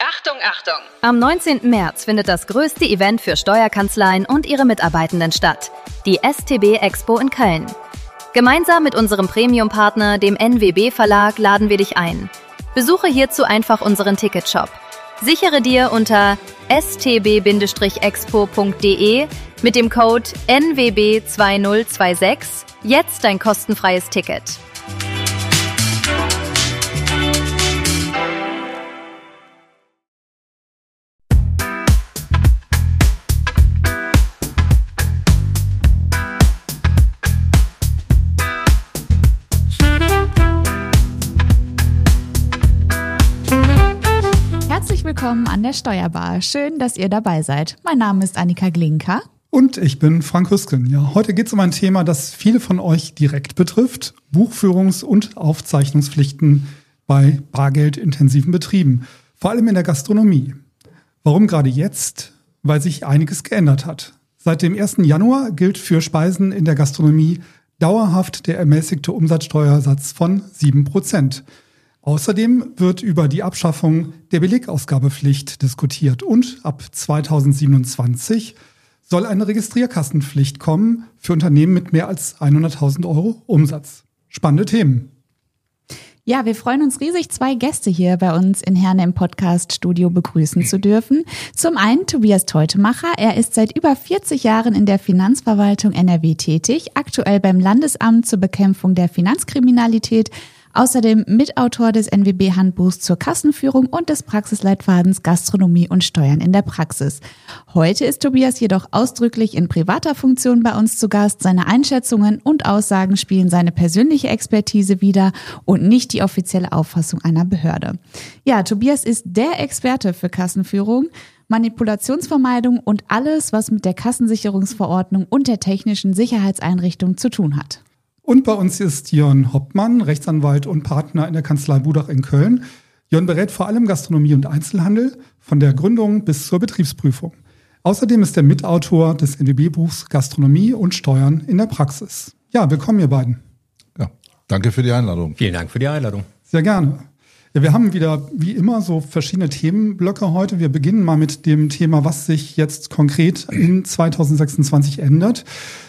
Achtung, Achtung! Am 19. März findet das größte Event für Steuerkanzleien und ihre Mitarbeitenden statt, die STB Expo in Köln. Gemeinsam mit unserem Premium-Partner, dem NWB Verlag, laden wir dich ein. Besuche hierzu einfach unseren Ticketshop. Sichere dir unter stb-expo.de mit dem Code NWB2026 jetzt dein kostenfreies Ticket. Willkommen an der Steuerbar. Schön, dass ihr dabei seid. Mein Name ist Annika Glinka. Und ich bin Frank Hüsken. Ja, heute geht es um ein Thema, das viele von euch direkt betrifft. Buchführungs- und Aufzeichnungspflichten bei bargeldintensiven Betrieben. Vor allem in der Gastronomie. Warum gerade jetzt? Weil sich einiges geändert hat. Seit dem 1. Januar gilt für Speisen in der Gastronomie dauerhaft der ermäßigte Umsatzsteuersatz von 7%. Außerdem wird über die Abschaffung der Belegausgabepflicht diskutiert und ab 2027 soll eine Registrierkassenpflicht kommen für Unternehmen mit mehr als 100.000 Euro Umsatz. Spannende Themen. Ja, wir freuen uns riesig, 2 Gäste hier bei uns in Herne im Podcast-Studio begrüßen zu dürfen. Zum einen Tobias Teutemacher. Er ist seit über 40 Jahren in der Finanzverwaltung NRW tätig, aktuell beim Landesamt zur Bekämpfung der Finanzkriminalität. Außerdem Mitautor des NWB-Handbuchs zur Kassenführung und des Praxisleitfadens Gastronomie und Steuern in der Praxis. Heute ist Tobias jedoch ausdrücklich in privater Funktion bei uns zu Gast. Seine Einschätzungen und Aussagen spielen seine persönliche Expertise wider und nicht die offizielle Auffassung einer Behörde. Ja, Tobias ist der Experte für Kassenführung, Manipulationsvermeidung und alles, was mit der Kassensicherungsverordnung und der technischen Sicherheitseinrichtung zu tun hat. Und bei uns ist Jörn Hoppmann, Rechtsanwalt und Partner in der Kanzlei Budach in Köln. Jörn berät vor allem Gastronomie und Einzelhandel, von der Gründung bis zur Betriebsprüfung. Außerdem ist er Mitautor des NWB-Buchs Gastronomie und Steuern in der Praxis. Ja, willkommen ihr beiden. Ja, danke für die Einladung. Vielen Dank für die Einladung. Sehr gerne. Ja, wir haben wieder, wie immer, so verschiedene Themenblöcke heute. Wir beginnen mal mit dem Thema, was sich jetzt konkret in 2026 ändert.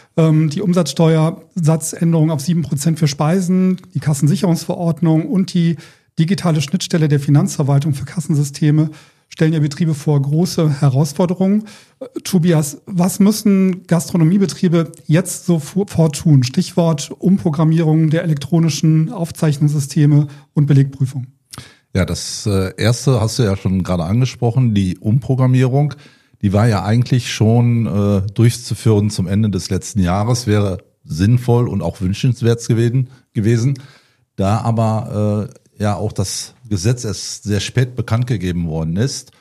Die Umsatzsteuersatzänderung auf 7% für Speisen, die Kassensicherungsverordnung und die digitale Schnittstelle der Finanzverwaltung für Kassensysteme stellen ja Betriebe vor große Herausforderungen. Tobias, was müssen Gastronomiebetriebe jetzt sofort tun? Stichwort Umprogrammierung der elektronischen Aufzeichnungssysteme und Belegprüfung. Ja, das erste hast du ja schon gerade angesprochen, die Umprogrammierung. Die war ja eigentlich schon durchzuführen zum Ende des letzten Jahres, wäre sinnvoll und auch wünschenswert gewesen. Da aber ja auch das Gesetz erst sehr spät bekannt gegeben worden ist,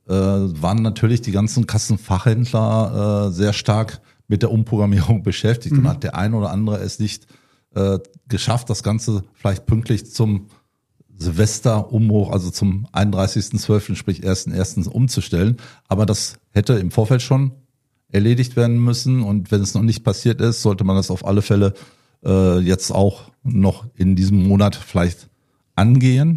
waren natürlich die ganzen Kassenfachhändler sehr stark mit der Umprogrammierung beschäftigt. Und hat der ein oder andere es nicht geschafft, das Ganze vielleicht pünktlich zum Silvesterumbruch, also zum 31.12., sprich 1.1. umzustellen. Aber das hätte im Vorfeld schon erledigt werden müssen. Und wenn es noch nicht passiert ist, sollte man das auf alle Fälle jetzt auch noch in diesem Monat vielleicht angehen.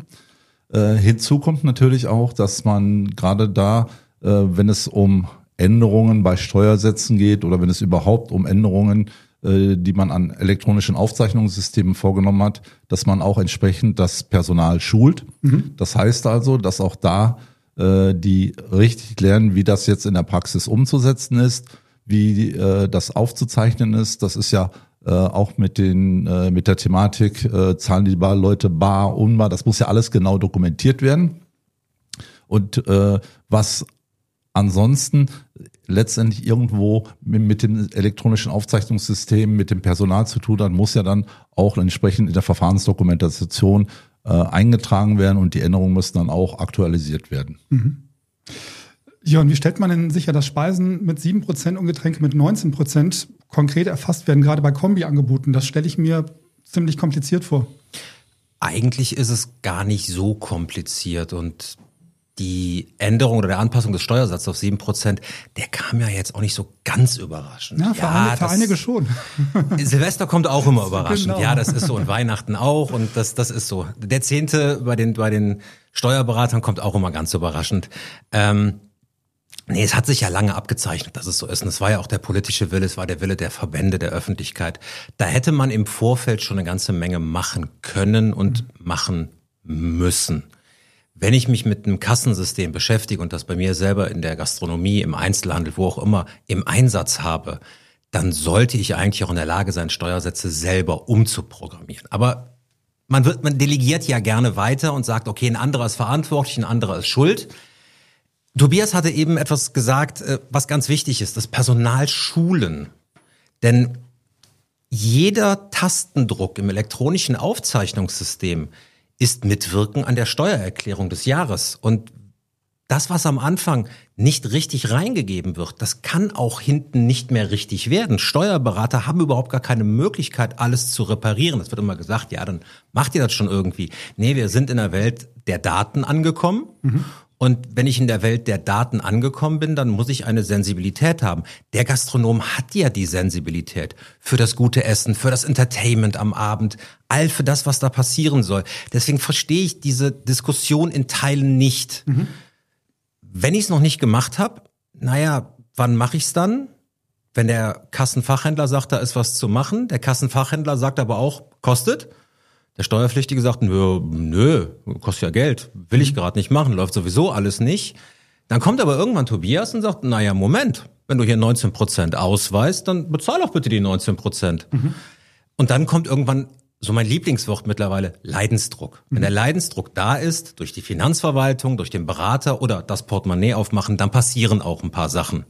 Hinzu kommt natürlich auch, dass man gerade da, wenn es um Änderungen bei Steuersätzen geht oder wenn es überhaupt um Änderungen die man an elektronischen Aufzeichnungssystemen vorgenommen hat, dass man auch entsprechend das Personal schult. Das heißt also, dass auch da die richtig lernen, wie das jetzt in der Praxis umzusetzen ist, wie das aufzuzeichnen ist. Das ist ja auch mit der Thematik, zahlen die Leute bar, unbar, das muss ja alles genau dokumentiert werden. Und was ansonsten letztendlich irgendwo mit dem elektronischen Aufzeichnungssystem, mit dem Personal zu tun hat, muss ja dann auch entsprechend in der Verfahrensdokumentation eingetragen werden und die Änderungen müssen dann auch aktualisiert werden. Ja, und wie stellt man denn sicher, dass Speisen mit 7% und Getränke mit 19% konkret erfasst werden, gerade bei Kombiangeboten? Das stelle ich mir ziemlich kompliziert vor. Eigentlich ist es gar nicht so kompliziert und die Änderung oder der Anpassung des Steuersatzes auf 7%, der kam ja jetzt auch nicht so ganz überraschend. Ja, für einige schon. Silvester kommt auch immer überraschend. Genau. Ja, das ist so. Und Weihnachten auch. Und das ist so. Der 10. bei den Steuerberatern kommt auch immer ganz überraschend. Nee, es hat sich ja lange abgezeichnet, dass es so ist. Und es war ja auch der politische Wille, es war der Wille der Verbände, der Öffentlichkeit. Da hätte man im Vorfeld schon eine ganze Menge machen können und machen müssen. Wenn ich mich mit einem Kassensystem beschäftige und das bei mir selber in der Gastronomie, im Einzelhandel, wo auch immer, im Einsatz habe, dann sollte ich eigentlich auch in der Lage sein, Steuersätze selber umzuprogrammieren. Aber man delegiert ja gerne weiter und sagt, okay, ein anderer ist verantwortlich, ein anderer ist schuld. Tobias hatte eben etwas gesagt, was ganz wichtig ist, das Personal schulen. Denn jeder Tastendruck im elektronischen Aufzeichnungssystem ist Mitwirken an der Steuererklärung des Jahres. Und das, was am Anfang nicht richtig reingegeben wird, das kann auch hinten nicht mehr richtig werden. Steuerberater haben überhaupt gar keine Möglichkeit, alles zu reparieren. Es wird immer gesagt, ja, dann macht ihr das schon irgendwie. Nee, wir sind in der Welt der Daten angekommen. Und wenn ich in der Welt der Daten angekommen bin, dann muss ich eine Sensibilität haben. Der Gastronom hat ja die Sensibilität für das gute Essen, für das Entertainment am Abend, all für das, was da passieren soll. Deswegen verstehe ich diese Diskussion in Teilen nicht. Wenn ich es noch nicht gemacht habe, naja, wann mache ich es dann? Wenn der Kassenfachhändler sagt, da ist was zu machen, der Kassenfachhändler sagt aber auch, kostet. Der Steuerpflichtige sagt, nö, kostet ja Geld, will ich gerade nicht machen, läuft sowieso alles nicht. Dann kommt aber irgendwann Tobias und sagt, naja, Moment, wenn du hier 19% ausweist, dann bezahl doch bitte die 19%. Und dann kommt irgendwann, so mein Lieblingswort mittlerweile, Leidensdruck. Wenn der Leidensdruck da ist, durch die Finanzverwaltung, durch den Berater oder das Portemonnaie aufmachen, dann passieren auch ein paar Sachen.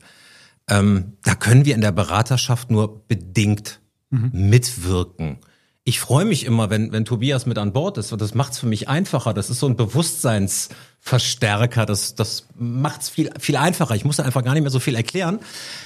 Da können wir in der Beraterschaft nur bedingt mitwirken. Ich freue mich immer, wenn Tobias mit an Bord ist. Und das macht's für mich einfacher. Das ist so ein Bewusstseinsverstärker. Das macht's viel, viel einfacher. Ich muss da einfach gar nicht mehr so viel erklären.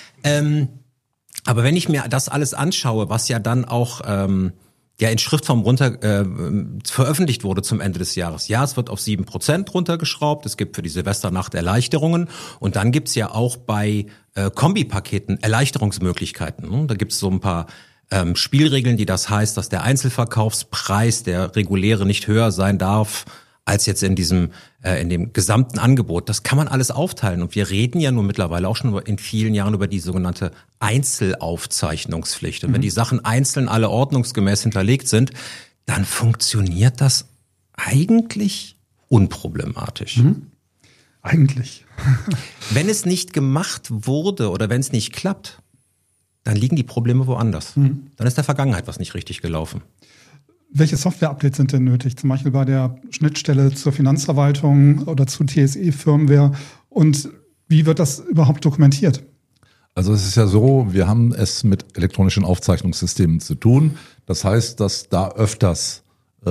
Aber wenn ich mir das alles anschaue, was ja dann auch in Schriftform veröffentlicht wurde zum Ende des Jahres. Ja, es wird auf 7% runtergeschraubt. Es gibt für die Silvesternacht Erleichterungen. Und dann gibt's ja auch bei Kombipaketen Erleichterungsmöglichkeiten. Da gibt's so ein paar Spielregeln, die das heißt, dass der Einzelverkaufspreis, der reguläre, nicht höher sein darf als jetzt in dem gesamten Angebot. Das kann man alles aufteilen. Und wir reden ja nun mittlerweile auch schon in vielen Jahren über die sogenannte Einzelaufzeichnungspflicht. Und wenn die Sachen einzeln alle ordnungsgemäß hinterlegt sind, dann funktioniert das eigentlich unproblematisch. Eigentlich. Wenn es nicht gemacht wurde oder wenn es nicht klappt, dann liegen die Probleme woanders. Dann ist der Vergangenheit was nicht richtig gelaufen. Welche Software-Updates sind denn nötig? Zum Beispiel bei der Schnittstelle zur Finanzverwaltung oder zu TSE-Firmware. Und wie wird das überhaupt dokumentiert? Also es ist ja so, wir haben es mit elektronischen Aufzeichnungssystemen zu tun. Das heißt, dass da öfters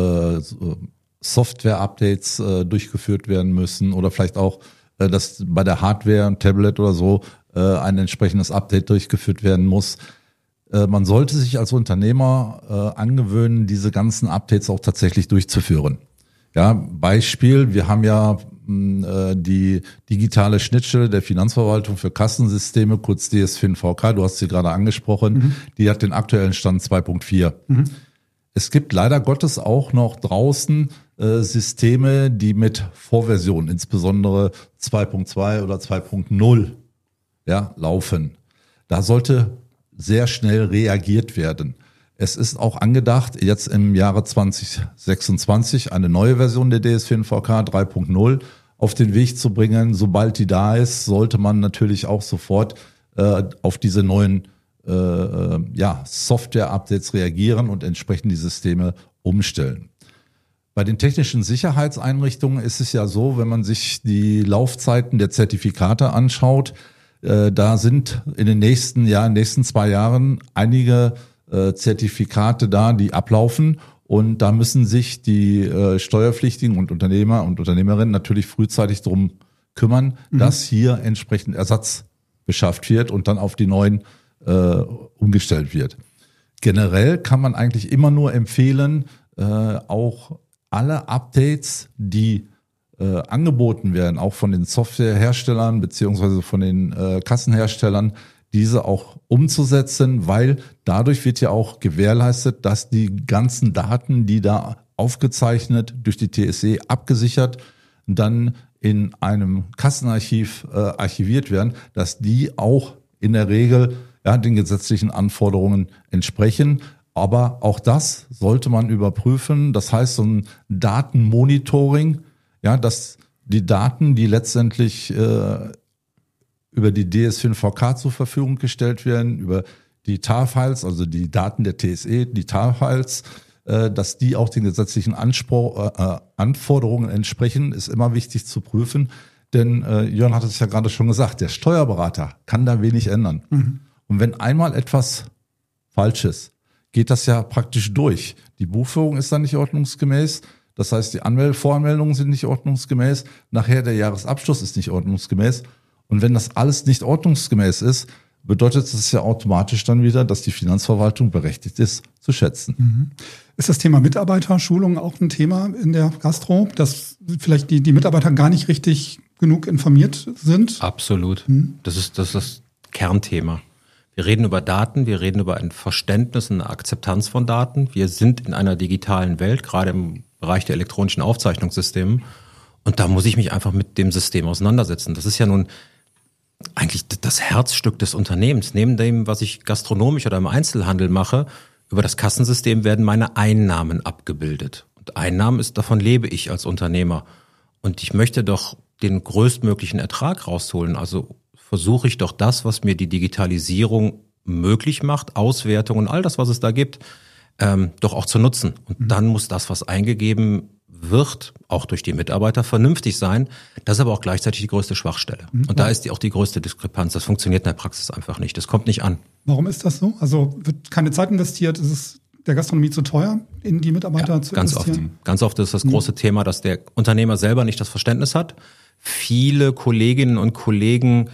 Software-Updates durchgeführt werden müssen oder vielleicht auch, dass bei der Hardware, ein Tablet oder so, ein entsprechendes Update durchgeführt werden muss. Man sollte sich als Unternehmer angewöhnen, diese ganzen Updates auch tatsächlich durchzuführen. Ja, Beispiel, wir haben ja die digitale Schnittstelle der Finanzverwaltung für Kassensysteme, kurz DSFIN-VK, du hast sie gerade angesprochen, die hat den aktuellen Stand 2.4. Es gibt leider Gottes auch noch draußen Systeme, die mit Vorversionen, insbesondere 2.2 oder 2.0, laufen. Da sollte sehr schnell reagiert werden. Es ist auch angedacht, jetzt im Jahre 2026 eine neue Version der DSFIN-VK 3.0 auf den Weg zu bringen. Sobald die da ist, sollte man natürlich auch sofort auf diese neuen Software-Updates reagieren und entsprechend die Systeme umstellen. Bei den technischen Sicherheitseinrichtungen ist es ja so, wenn man sich die Laufzeiten der Zertifikate anschaut, da sind in den nächsten 2 Jahren einige Zertifikate da, die ablaufen. Und da müssen sich die Steuerpflichtigen und Unternehmer und Unternehmerinnen natürlich frühzeitig drum kümmern, dass hier entsprechend Ersatz beschafft wird und dann auf die neuen umgestellt wird. Generell kann man eigentlich immer nur empfehlen, auch alle Updates, die angeboten werden, auch von den Softwareherstellern beziehungsweise von den Kassenherstellern, diese auch umzusetzen, weil dadurch wird ja auch gewährleistet, dass die ganzen Daten, die da aufgezeichnet durch die TSE abgesichert dann in einem Kassenarchiv archiviert werden, dass die auch in der Regel den gesetzlichen Anforderungen entsprechen. Aber auch das sollte man überprüfen. Das heißt, so ein Datenmonitoring, dass die Daten, die letztendlich über die DS5VK zur Verfügung gestellt werden, über die TAR-Files, also die Daten der TSE, die TAR-Files, dass die auch den gesetzlichen Anforderungen entsprechen, ist immer wichtig zu prüfen. Denn Jörn hat es ja gerade schon gesagt, der Steuerberater kann da wenig ändern. Mhm. Und wenn einmal etwas falsch ist, geht das ja praktisch durch. Die Buchführung ist dann nicht ordnungsgemäß. Das heißt, die Voranmeldungen sind nicht ordnungsgemäß. Nachher der Jahresabschluss ist nicht ordnungsgemäß. Und wenn das alles nicht ordnungsgemäß ist, bedeutet das ja automatisch dann wieder, dass die Finanzverwaltung berechtigt ist, zu schätzen. Mhm. Ist das Thema Mitarbeiterschulung auch ein Thema in der Gastro, dass vielleicht die Mitarbeiter gar nicht richtig genug informiert sind? Absolut. Das ist das Kernthema. Wir reden über Daten, wir reden über ein Verständnis, eine Akzeptanz von Daten. Wir sind in einer digitalen Welt, gerade im Bereich der elektronischen Aufzeichnungssysteme. Und da muss ich mich einfach mit dem System auseinandersetzen. Das ist ja nun eigentlich das Herzstück des Unternehmens. Neben dem, was ich gastronomisch oder im Einzelhandel mache, über das Kassensystem werden meine Einnahmen abgebildet. Und Einnahmen davon lebe ich als Unternehmer. Und ich möchte doch den größtmöglichen Ertrag rausholen. Also versuche ich doch das, was mir die Digitalisierung möglich macht, Auswertung und all das, was es da gibt, doch auch zu nutzen. Und dann muss das, was eingegeben wird, auch durch die Mitarbeiter, vernünftig sein. Das ist aber auch gleichzeitig die größte Schwachstelle. Und da ist auch die größte Diskrepanz. Das funktioniert in der Praxis einfach nicht. Das kommt nicht an. Warum ist das so? Also wird keine Zeit investiert? Ist es der Gastronomie zu teuer, in die Mitarbeiter zu investieren? Ganz oft ist das große Thema, dass der Unternehmer selber nicht das Verständnis hat. Viele Kolleginnen und Kollegen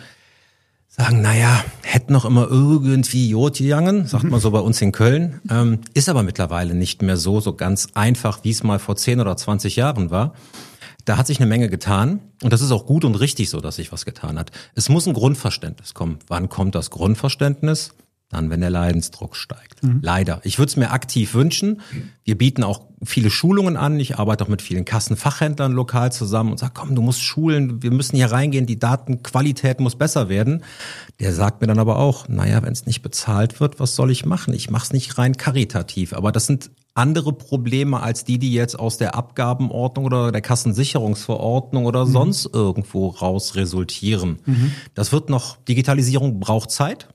sagen, hätte noch immer irgendwie Jod gegangen, sagt man so bei uns in Köln. Ist aber mittlerweile nicht mehr so ganz einfach, wie es mal vor 10 oder 20 Jahren war. Da hat sich eine Menge getan und das ist auch gut und richtig so, dass sich was getan hat. Es muss ein Grundverständnis kommen. Wann kommt das Grundverständnis? Dann, wenn der Leidensdruck steigt. Leider. Ich würde es mir aktiv wünschen. Wir bieten auch viele Schulungen an. Ich arbeite auch mit vielen Kassenfachhändlern lokal zusammen und sage, komm, du musst schulen, wir müssen hier reingehen, die Datenqualität muss besser werden. Der sagt mir dann aber auch, wenn es nicht bezahlt wird, was soll ich machen? Ich mache es nicht rein karitativ. Aber das sind andere Probleme als die jetzt aus der Abgabenordnung oder der Kassensicherungsverordnung oder sonst irgendwo raus resultieren. Das wird noch, Digitalisierung braucht Zeit.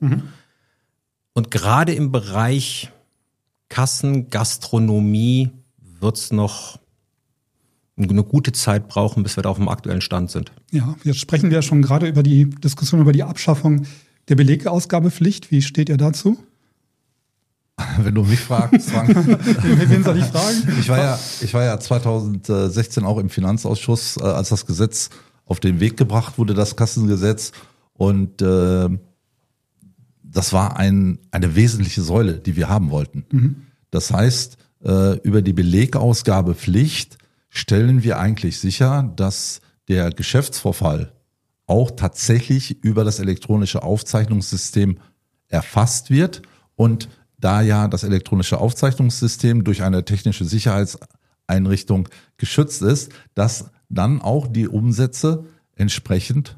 Und gerade im Bereich Kassen, Gastronomie wird es noch eine gute Zeit brauchen, bis wir da auf dem aktuellen Stand sind. Ja, jetzt sprechen wir ja schon gerade über die Diskussion über die Abschaffung der Belegausgabepflicht. Wie steht ihr dazu? Wenn du mich fragst, Frank. Wen soll ich fragen? Ich war ja 2016 auch im Finanzausschuss, als das Gesetz auf den Weg gebracht wurde, das Kassengesetz. Und das war eine wesentliche Säule, die wir haben wollten. Das heißt, über die Belegausgabepflicht stellen wir eigentlich sicher, dass der Geschäftsvorfall auch tatsächlich über das elektronische Aufzeichnungssystem erfasst wird. Und da ja das elektronische Aufzeichnungssystem durch eine technische Sicherheitseinrichtung geschützt ist, dass dann auch die Umsätze entsprechend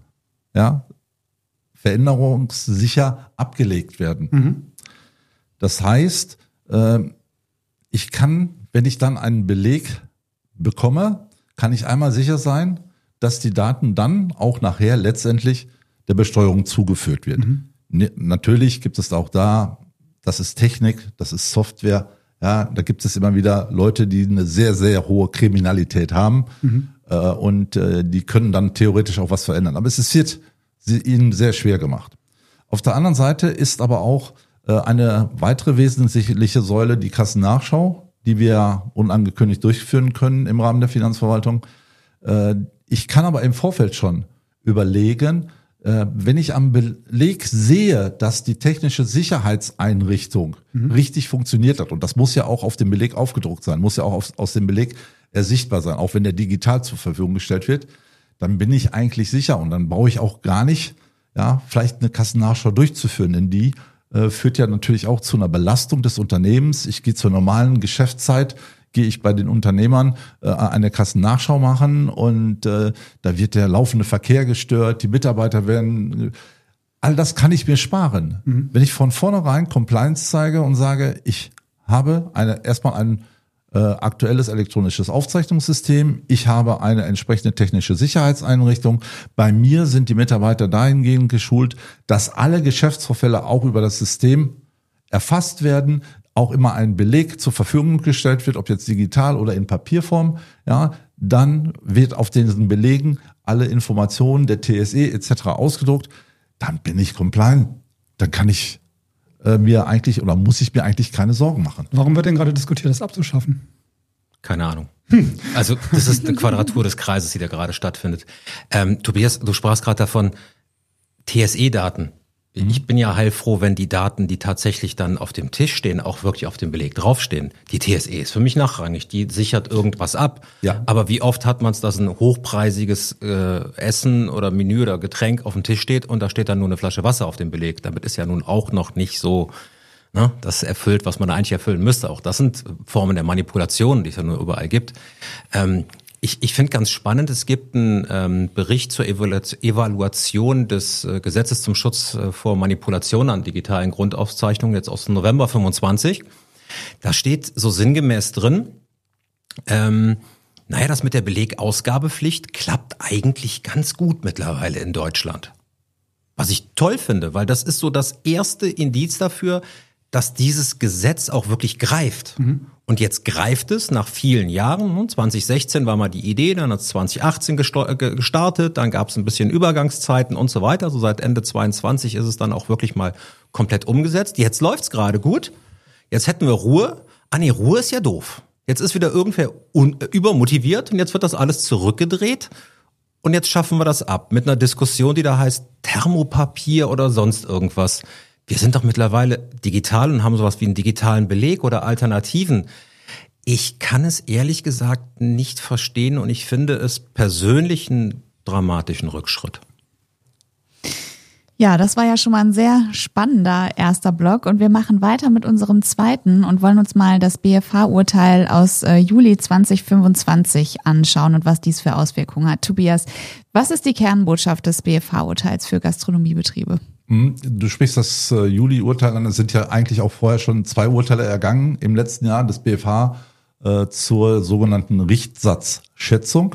veränderungssicher abgelegt werden. Das heißt, ich kann, wenn ich dann einen Beleg bekomme, kann ich einmal sicher sein, dass die Daten dann auch nachher letztendlich der Besteuerung zugeführt wird. Natürlich gibt es auch da, das ist Technik, das ist Software, da gibt es immer wieder Leute, die eine sehr, sehr hohe Kriminalität haben und die können dann theoretisch auch was verändern. Aber es wird ihnen sehr schwer gemacht. Auf der anderen Seite ist aber auch eine weitere wesentliche Säule die Kassennachschau, die wir unangekündigt durchführen können im Rahmen der Finanzverwaltung. Ich kann aber im Vorfeld schon überlegen, wenn ich am Beleg sehe, dass die technische Sicherheitseinrichtung richtig funktioniert hat, und das muss ja auch auf dem Beleg aufgedruckt sein, muss ja auch aus dem Beleg ersichtbar sein, auch wenn der digital zur Verfügung gestellt wird, dann bin ich eigentlich sicher und dann brauche ich auch gar nicht, vielleicht eine Kassennachschau durchzuführen, denn die führt ja natürlich auch zu einer Belastung des Unternehmens. Ich gehe zur normalen Geschäftszeit, gehe ich bei den Unternehmern eine Kassennachschau machen und da wird der laufende Verkehr gestört, die Mitarbeiter werden, all das kann ich mir sparen. Wenn ich von vornherein Compliance zeige und sage, ich habe erstmal ein aktuelles elektronisches Aufzeichnungssystem, ich habe eine entsprechende technische Sicherheitseinrichtung, bei mir sind die Mitarbeiter dahingehend geschult, dass alle Geschäftsvorfälle auch über das System erfasst werden, auch immer ein Beleg zur Verfügung gestellt wird, ob jetzt digital oder in Papierform, ja, dann wird auf diesen Belegen alle Informationen der TSE etc. ausgedruckt, dann bin ich compliant, dann kann ich muss ich mir eigentlich keine Sorgen machen. Warum wird denn gerade diskutiert, das abzuschaffen? Keine Ahnung. Also das ist eine Quadratur des Kreises, die da gerade stattfindet. Tobias, du sprachst gerade davon, TSE-Daten. Ich bin ja heilfroh, wenn die Daten, die tatsächlich dann auf dem Tisch stehen, auch wirklich auf dem Beleg draufstehen. Die TSE ist für mich nachrangig, die sichert irgendwas ab. Ja. Aber wie oft hat man es, dass ein hochpreisiges Essen oder Menü oder Getränk auf dem Tisch steht und da steht dann nur eine Flasche Wasser auf dem Beleg. Damit ist ja nun auch noch nicht so, ne, das erfüllt, was man da eigentlich erfüllen müsste. Auch das sind Formen der Manipulation, die es ja nur überall gibt. Ich finde ganz spannend, es gibt einen Bericht zur Evaluation des Gesetzes zum Schutz vor Manipulation an digitalen Grundaufzeichnungen, jetzt aus November 25. Da steht so sinngemäß drin, das mit der Belegausgabepflicht klappt eigentlich ganz gut mittlerweile in Deutschland. Was ich toll finde, weil das ist so das erste Indiz dafür, dass dieses Gesetz auch wirklich greift. Und jetzt greift es nach vielen Jahren. 2016 war mal die Idee, dann hat es 2018 gestartet, dann gab es ein bisschen Übergangszeiten und so weiter. So seit Ende 22 ist es dann auch wirklich mal komplett umgesetzt. Jetzt läuft's gerade gut. Jetzt hätten wir Ruhe. Ruhe ist ja doof. Jetzt ist wieder irgendwer übermotiviert und jetzt wird das alles zurückgedreht. Und jetzt schaffen wir das ab mit einer Diskussion, die da heißt Thermopapier oder sonst irgendwas. Wir sind doch mittlerweile digital und haben sowas wie einen digitalen Beleg oder Alternativen. Ich kann es ehrlich gesagt nicht verstehen und ich finde es persönlich einen dramatischen Rückschritt. Ja, das war ja schon mal ein sehr spannender erster Block und wir machen weiter mit unserem zweiten und wollen uns mal das BFH-Urteil aus Juli 2025 anschauen und was dies für Auswirkungen hat. Tobias, was ist die Kernbotschaft des BFH-Urteils für Gastronomiebetriebe? Du sprichst das Juli-Urteil an. Es sind ja eigentlich auch vorher schon 2 Urteile ergangen im letzten Jahr des BFH zur sogenannten Richtsatzschätzung.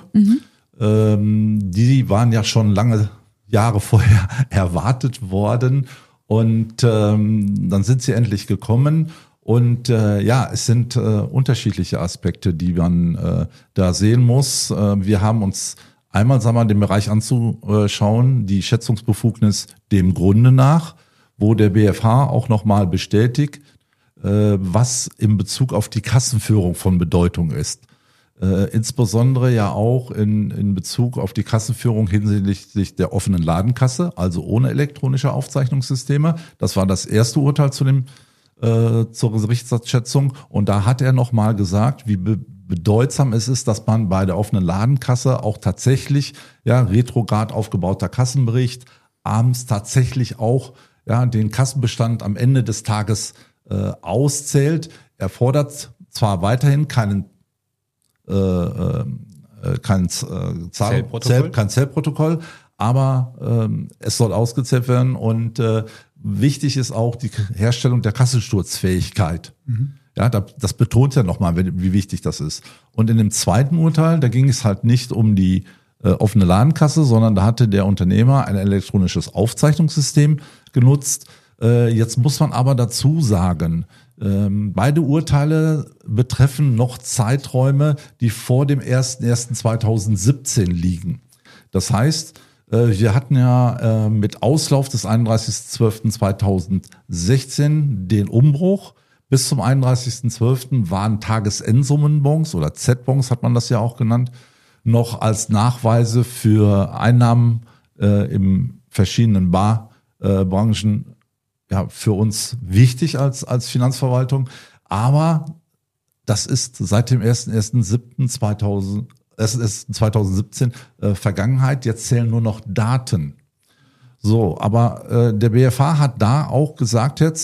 Die waren ja schon lange Jahre vorher erwartet worden und dann sind sie endlich gekommen. Und es sind unterschiedliche Aspekte, die man da sehen muss. Wir haben uns einmal, den Bereich anzuschauen, die Schätzungsbefugnis dem Grunde nach, wo der BFH auch nochmal bestätigt, was in Bezug auf die Kassenführung von Bedeutung ist. Insbesondere ja auch in Bezug auf die Kassenführung hinsichtlich der offenen Ladenkasse, also ohne elektronische Aufzeichnungssysteme. Das war das erste Urteil zur Richtsatzschätzung. Und da hat er nochmal gesagt, wie bedeutsam es ist, dass man bei der offenen Ladenkasse auch tatsächlich retrograd aufgebauter Kassenbericht abends tatsächlich auch den Kassenbestand am Ende des Tages auszählt. Er fordert zwar weiterhin kein Zählprotokoll, aber es soll ausgezählt werden und wichtig ist auch die Herstellung der Kassensturzfähigkeit. Ja, das betont ja nochmal, wie wichtig das ist. Und in dem zweiten Urteil, da ging es halt nicht um die offene Ladenkasse, sondern da hatte der Unternehmer ein elektronisches Aufzeichnungssystem genutzt. Jetzt muss man aber dazu sagen, beide Urteile betreffen noch Zeiträume, die vor dem 01.01.2017 liegen. Das heißt, wir hatten ja mit Auslauf des 31.12.2016 den Umbruch. Bis zum 31.12. waren Tagesendsummenbons oder Z-Bons hat man das ja auch genannt, noch als Nachweise für Einnahmen im verschiedenen Barbranchen für uns wichtig als Finanzverwaltung. Aber das ist seit dem 1.1.2017 Vergangenheit. Jetzt zählen nur noch Daten. So, aber der BFH hat da auch gesagt jetzt,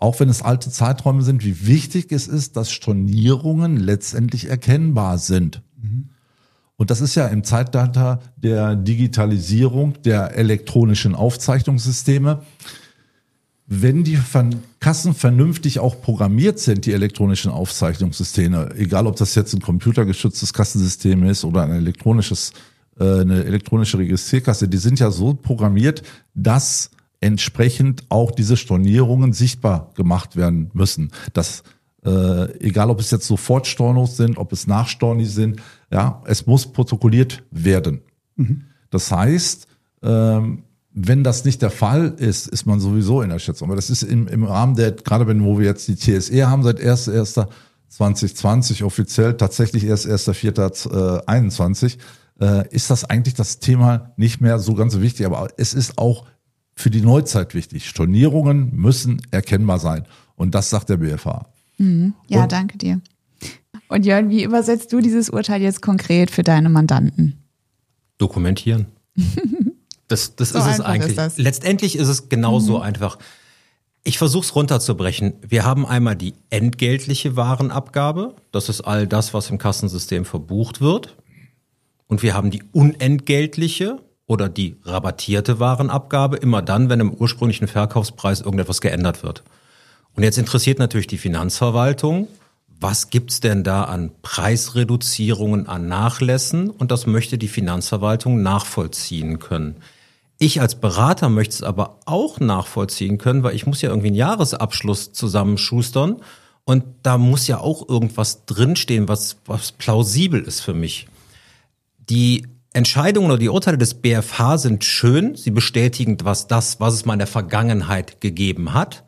auch wenn es alte Zeiträume sind, wie wichtig es ist, dass Stornierungen letztendlich erkennbar sind. Und das ist ja im Zeitalter der Digitalisierung der elektronischen Aufzeichnungssysteme. Wenn die Kassen vernünftig auch programmiert sind, die elektronischen Aufzeichnungssysteme, egal ob das jetzt ein computergeschütztes Kassensystem ist oder eine elektronische Registrierkasse, die sind ja so programmiert, dass entsprechend auch diese Stornierungen sichtbar gemacht werden müssen. Das egal ob es jetzt Sofortstornos sind, ob es Nachstornis sind, ja, es muss protokolliert werden. Das heißt, wenn das nicht der Fall ist, ist man sowieso in der Schätzung. Aber das ist im Rahmen der, gerade wo wir jetzt die TSE haben, seit 1.1.2020 offiziell, tatsächlich erst 1.4.21, ist das eigentlich das Thema nicht mehr so ganz wichtig. Aber es ist auch für die Neuzeit wichtig. Stornierungen müssen erkennbar sein. Und das sagt der BFH. Ja, danke dir. Und Jörn, wie übersetzt du dieses Urteil jetzt konkret für deine Mandanten? Dokumentieren. Das ist es eigentlich. Ist das. Letztendlich ist es genauso einfach. Ich versuche es runterzubrechen. Wir haben einmal die entgeltliche Warenabgabe. Das ist all das, was im Kassensystem verbucht wird. Und wir haben die unentgeltliche oder die rabattierte Warenabgabe. Immer dann, wenn im ursprünglichen Verkaufspreis irgendetwas geändert wird. Und jetzt interessiert natürlich die Finanzverwaltung, was gibt's denn da an Preisreduzierungen, an Nachlässen? Und das möchte die Finanzverwaltung nachvollziehen können. Ich als Berater möchte es aber auch nachvollziehen können, weil ich muss ja irgendwie einen Jahresabschluss zusammenschustern und da muss ja auch irgendwas drinstehen, was plausibel ist für mich. Die Entscheidungen oder die Urteile des BFH sind schön, sie bestätigen was es mal in der Vergangenheit gegeben hat.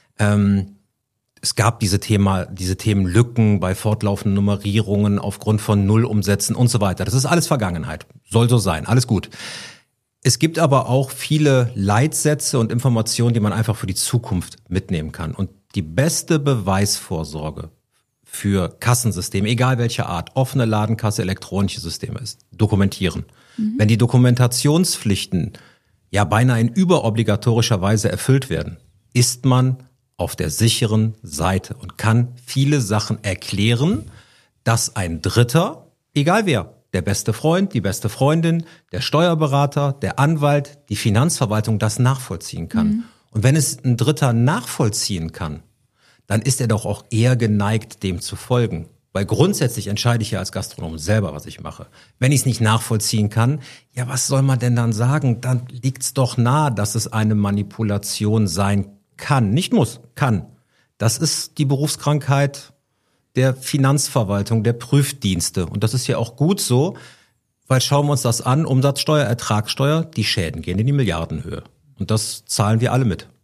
Es gab diese Themenlücken bei fortlaufenden Nummerierungen aufgrund von Nullumsätzen und so weiter. Das ist alles Vergangenheit. Soll so sein. Alles gut. Es gibt aber auch viele Leitsätze und Informationen, die man einfach für die Zukunft mitnehmen kann. Und die beste Beweisvorsorge für Kassensysteme, egal welcher Art, offene Ladenkasse, elektronische Systeme ist, dokumentieren. Wenn die Dokumentationspflichten ja beinahe in überobligatorischer Weise erfüllt werden, ist man auf der sicheren Seite und kann viele Sachen erklären, dass ein Dritter, egal wer, der beste Freund, die beste Freundin, der Steuerberater, der Anwalt, die Finanzverwaltung das nachvollziehen kann. Und wenn es ein Dritter nachvollziehen kann, dann ist er doch auch eher geneigt, dem zu folgen. Weil grundsätzlich entscheide ich ja als Gastronom selber, was ich mache. Wenn ich es nicht nachvollziehen kann, ja, was soll man denn dann sagen? Dann liegt es doch nahe, dass es eine Manipulation sein kann, nicht muss, kann. Das ist die Berufskrankheit der Finanzverwaltung, der Prüfdienste. Und das ist ja auch gut so, weil schauen wir uns das an, Umsatzsteuer, Ertragssteuer, die Schäden gehen in die Milliardenhöhe. Und das zahlen wir alle mit.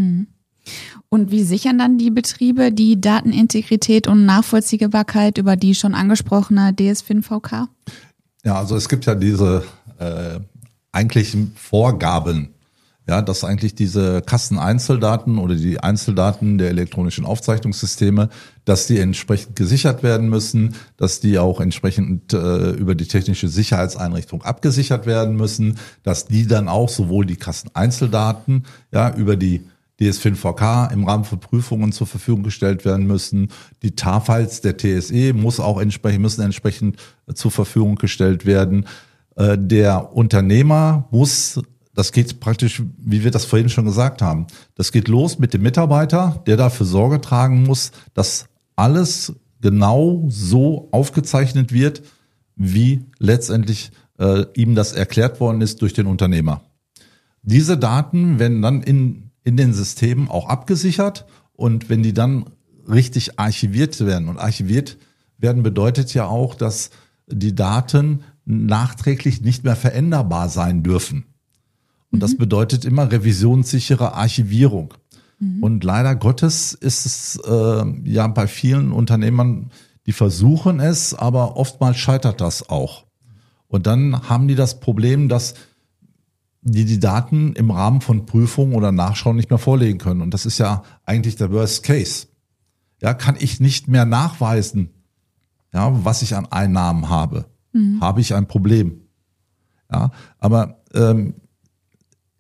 Und wie sichern dann die Betriebe die Datenintegrität und Nachvollziehbarkeit über die schon angesprochene DSFIN-VK? Ja, also es gibt ja diese eigentlichen Vorgaben, ja, dass eigentlich diese Kasseneinzeldaten oder die Einzeldaten der elektronischen Aufzeichnungssysteme, dass die entsprechend gesichert werden müssen, dass die auch entsprechend über die technische Sicherheitseinrichtung abgesichert werden müssen, dass die dann auch sowohl die Kasseneinzeldaten ja über die DSFIN-VK im Rahmen von Prüfungen zur Verfügung gestellt werden müssen. Die TAR-Files der TSE müssen entsprechend zur Verfügung gestellt werden. Der Unternehmer muss, das geht praktisch, wie wir das vorhin schon gesagt haben, das geht los mit dem Mitarbeiter, der dafür Sorge tragen muss, dass alles genau so aufgezeichnet wird, wie letztendlich ihm das erklärt worden ist durch den Unternehmer. Diese Daten werden dann in den Systemen auch abgesichert und wenn die dann richtig archiviert werden, und archiviert werden bedeutet ja auch, dass die Daten nachträglich nicht mehr veränderbar sein dürfen. Und das bedeutet immer revisionssichere Archivierung. Und leider Gottes ist es ja bei vielen Unternehmern, die versuchen es, aber oftmals scheitert das auch. Und dann haben die das Problem, dass die Daten im Rahmen von Prüfungen oder Nachschauen nicht mehr vorlegen können. Und das ist ja eigentlich der Worst Case. Ja, kann ich nicht mehr nachweisen, ja, was ich an Einnahmen habe, habe ich ein Problem. Ja, aber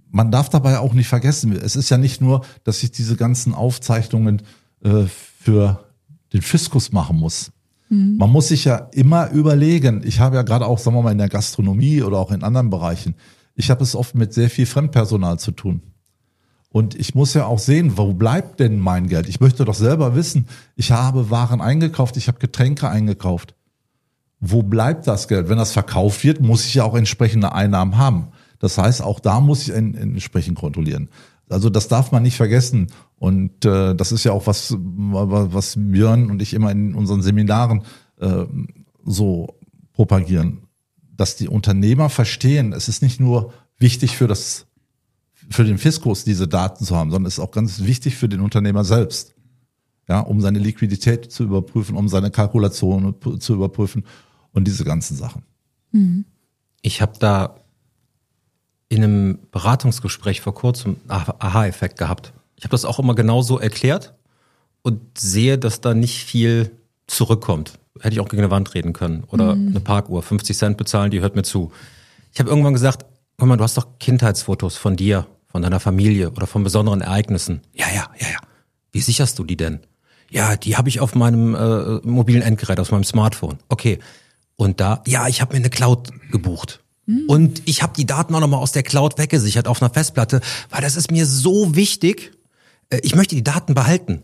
man darf dabei auch nicht vergessen, es ist ja nicht nur, dass ich diese ganzen Aufzeichnungen für den Fiskus machen muss. Man muss sich ja immer überlegen, ich habe ja gerade auch, sagen wir mal, in der Gastronomie oder auch in anderen Bereichen, ich habe es oft mit sehr viel Fremdpersonal zu tun. Und ich muss ja auch sehen, wo bleibt denn mein Geld? Ich möchte doch selber wissen, ich habe Waren eingekauft, ich habe Getränke eingekauft. Wo bleibt das Geld? Wenn das verkauft wird, muss ich ja auch entsprechende Einnahmen haben. Das heißt, auch da muss ich entsprechend kontrollieren. Also das darf man nicht vergessen. Und das ist ja auch was Björn und ich immer in unseren Seminaren so propagieren, dass die Unternehmer verstehen, es ist nicht nur wichtig für den Fiskus diese Daten zu haben, sondern es ist auch ganz wichtig für den Unternehmer selbst, ja, um seine Liquidität zu überprüfen, um seine Kalkulationen zu überprüfen und diese ganzen Sachen. Ich habe da in einem Beratungsgespräch vor kurzem Aha-Effekt gehabt. Ich habe das auch immer genauso erklärt und sehe, dass da nicht viel zurückkommt. Hätte ich auch gegen eine Wand reden können oder eine Parkuhr, 50 Cent bezahlen, die hört mir zu. Ich habe irgendwann gesagt, guck mal, du hast doch Kindheitsfotos von dir, von deiner Familie oder von besonderen Ereignissen. Ja. Wie sicherst du die denn? Ja, die habe ich auf meinem mobilen Endgerät, auf meinem Smartphone. Okay. Und da, ja, ich habe mir eine Cloud gebucht. Und ich habe die Daten auch nochmal aus der Cloud weggesichert auf einer Festplatte, weil das ist mir so wichtig. Ich möchte die Daten behalten.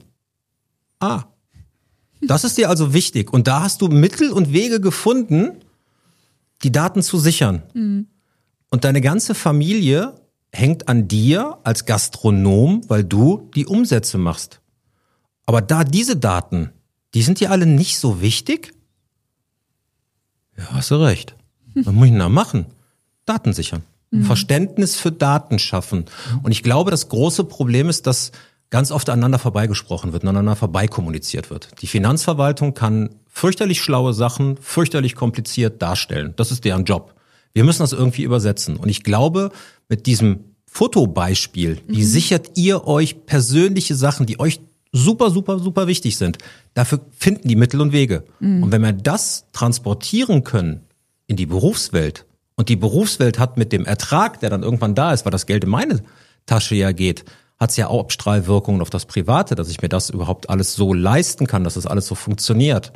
Das ist dir also wichtig. Und da hast du Mittel und Wege gefunden, die Daten zu sichern. Und deine ganze Familie hängt an dir als Gastronom, weil du die Umsätze machst. Aber da diese Daten, die sind dir alle nicht so wichtig? Ja, hast du recht. Was muss ich denn da machen? Daten sichern. Verständnis für Daten schaffen. Und ich glaube, das große Problem ist, dass ganz oft aneinander vorbeigesprochen wird, aneinander vorbeikommuniziert wird. Die Finanzverwaltung kann fürchterlich schlaue Sachen, fürchterlich kompliziert darstellen. Das ist deren Job. Wir müssen das irgendwie übersetzen. Und ich glaube, mit diesem Fotobeispiel, wie sichert ihr euch persönliche Sachen, die euch super, super, super wichtig sind. Dafür finden die Mittel und Wege. Und wenn wir das transportieren können in die Berufswelt und die Berufswelt hat mit dem Ertrag, der dann irgendwann da ist, weil das Geld in meine Tasche ja geht, hat es ja auch Abstrahlwirkungen auf das Private, dass ich mir das überhaupt alles so leisten kann, dass das alles so funktioniert.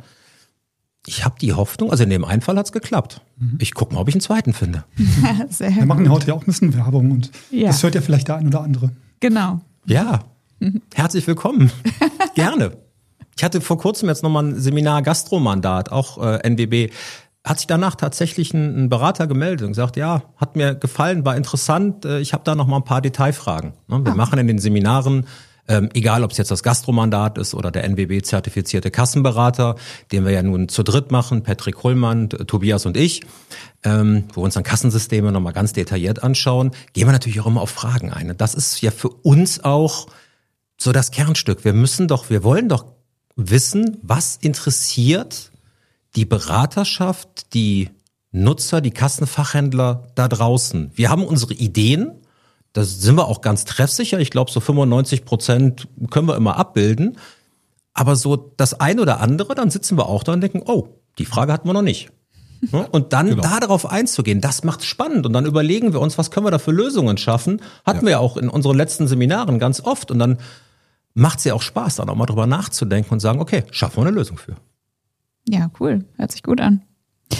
Ich habe die Hoffnung, also in dem einen Fall hat es geklappt. Ich gucke mal, ob ich einen zweiten finde. Sehr Wir machen heute ja auch ein bisschen Werbung und das hört ja vielleicht der ein oder andere. Genau. Ja, herzlich willkommen. Gerne. Ich hatte vor kurzem jetzt nochmal ein Seminar Gastromandat, auch NWB. Hat sich danach tatsächlich ein Berater gemeldet und gesagt, ja, hat mir gefallen, war interessant, ich habe da noch mal ein paar Detailfragen. Wir machen in den Seminaren, egal ob es jetzt das Gastromandat ist oder der NWB-zertifizierte Kassenberater, den wir ja nun zu dritt machen, Patrick Hullmann, Tobias und ich, wo wir uns dann Kassensysteme noch mal ganz detailliert anschauen, gehen wir natürlich auch immer auf Fragen ein. Das ist ja für uns auch so das Kernstück. Wir wollen doch wissen, was interessiert die Beraterschaft, die Nutzer, die Kassenfachhändler da draußen. Wir haben unsere Ideen, da sind wir auch ganz treffsicher. Ich glaube, so 95% können wir immer abbilden. Aber so das ein oder andere, dann sitzen wir auch da und denken, oh, die Frage hatten wir noch nicht. Und dann darauf einzugehen, das macht spannend. Und dann überlegen wir uns, was können wir da für Lösungen schaffen. Hatten wir ja auch in unseren letzten Seminaren ganz oft. Und dann macht es ja auch Spaß, dann auch mal drüber nachzudenken und sagen, okay, schaffen wir eine Lösung für. Ja, cool. Hört sich gut an.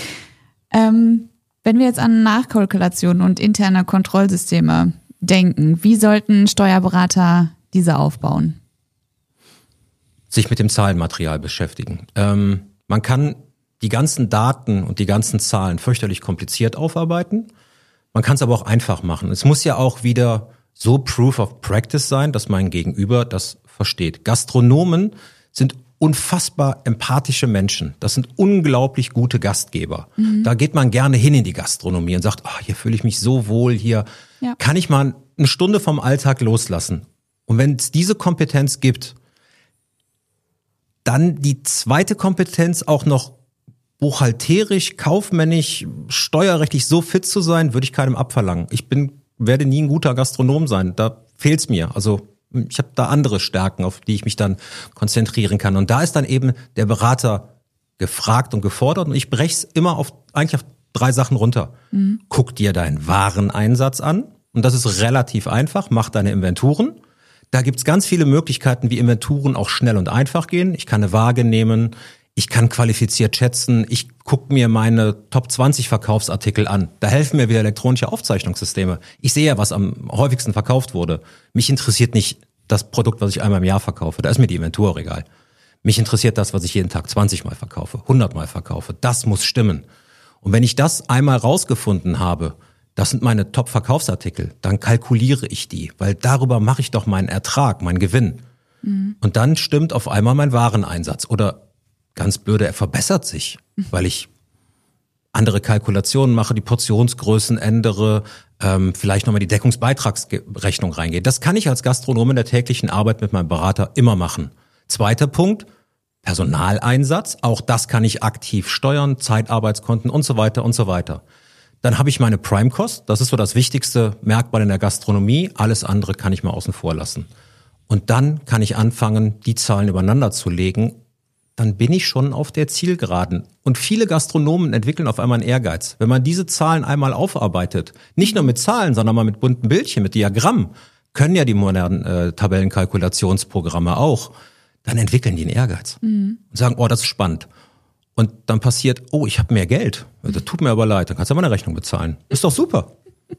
Wenn wir jetzt an Nachkalkulationen und interne Kontrollsysteme denken, wie sollten Steuerberater diese aufbauen? Sich mit dem Zahlenmaterial beschäftigen. Man kann die ganzen Daten und die ganzen Zahlen fürchterlich kompliziert aufarbeiten. Man kann es aber auch einfach machen. Es muss ja auch wieder so Proof of Practice sein, dass mein Gegenüber das versteht. Gastronomen sind unfassbar empathische Menschen. Das sind unglaublich gute Gastgeber. Da geht man gerne hin in die Gastronomie und sagt, hier fühle ich mich so wohl, hier kann ich mal eine Stunde vom Alltag loslassen. Und wenn es diese Kompetenz gibt, dann die zweite Kompetenz auch noch buchhalterisch, kaufmännisch, steuerrechtlich so fit zu sein, würde ich keinem abverlangen. Werde nie ein guter Gastronom sein. Da fehlt's mir. Also ich habe da andere Stärken, auf die ich mich dann konzentrieren kann. Und da ist dann eben der Berater gefragt und gefordert. Und ich breche es immer eigentlich auf 3 Sachen runter. Guck dir deinen Wareneinsatz an. Und und das ist relativ einfach, mach deine Inventuren. Da gibt's ganz viele Möglichkeiten, wie Inventuren auch schnell und einfach gehen. Ich kann eine Waage nehmen, ich kann qualifiziert schätzen, ich gucke mir meine Top 20 Verkaufsartikel an. Da helfen mir wieder elektronische Aufzeichnungssysteme. Ich sehe ja, was am häufigsten verkauft wurde. Mich interessiert nicht das Produkt, was ich einmal im Jahr verkaufe. Da ist mir die Inventur egal. Mich interessiert das, was ich jeden Tag 20 Mal verkaufe, 100 Mal verkaufe. Das muss stimmen. Und wenn ich das einmal rausgefunden habe, das sind meine Top-Verkaufsartikel, dann kalkuliere ich die, weil darüber mache ich doch meinen Ertrag, meinen Gewinn. Und dann stimmt auf einmal mein Wareneinsatz. Oder ganz blöde, er verbessert sich, weil ich andere Kalkulationen mache, die Portionsgrößen ändere, vielleicht nochmal die Deckungsbeitragsrechnung reingehe. Das kann ich als Gastronom in der täglichen Arbeit mit meinem Berater immer machen. Zweiter Punkt, Personaleinsatz. Auch das kann ich aktiv steuern, Zeitarbeitskonten und so weiter und so weiter. Dann habe ich meine Prime Cost. Das ist so das wichtigste Merkmal in der Gastronomie. Alles andere kann ich mal außen vor lassen. Und dann kann ich anfangen, die Zahlen übereinander zu legen. Dann bin ich schon auf der Zielgeraden. Und viele Gastronomen entwickeln auf einmal einen Ehrgeiz. Wenn man diese Zahlen einmal aufarbeitet, nicht nur mit Zahlen, sondern mal mit bunten Bildchen, mit Diagrammen, können ja die modernen Tabellenkalkulationsprogramme auch, dann entwickeln die einen Ehrgeiz. Und sagen, oh, das ist spannend. Und dann passiert, oh, ich habe mehr Geld. Das tut mir aber leid, dann kannst du aber eine Rechnung bezahlen. Ist doch super.